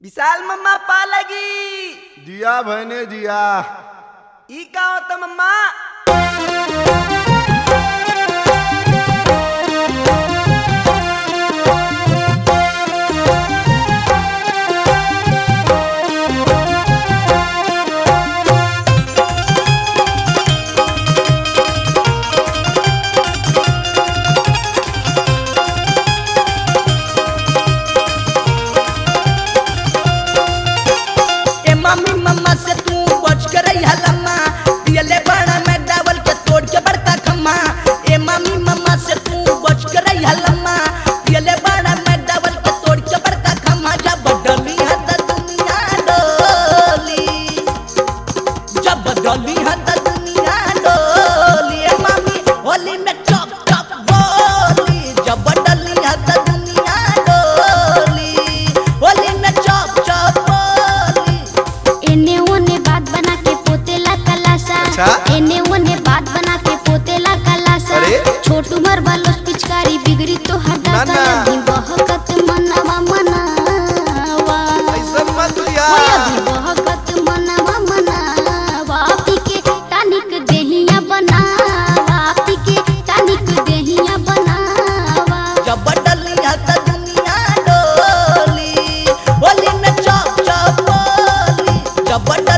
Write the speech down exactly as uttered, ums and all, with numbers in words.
विशाल mama पालगी दिया भने दिया ई का होता मम्मा। मम्मी मम्मा से तू बच कर रही लम्मा पियले बड़ा मैगडावल के तोड़ के बड़का खम्मा। ए मम्मी मम्मा से तू बच कर रही लम्मा पियले बड़ा मैगडावल के तोड़ के बड़का खम्मा। जब डली है त दुनिया डोली, जब डली है त दुनिया डोली। ए मम्मी होली में चप चप बोली, जब डली है त दुनिया डोली, होली में चप चप एने ओने बात बना के पोतेला कलासा। अच्छा? एने ओने बात बना के पोतेला कलासा। छोट उमर वालों पिचकारी बिगड़ी तो हटा ना, ना। अभी बहकत मनवा मनावा, ऐसा मत लिया। ओए अभी बहकत मनवा मनावा। पी के टानिक देहिया बनावा, पी के टानिक देहिया बनावा। जब डली है त दुनिया डोली, होली में चप चप बोली, जब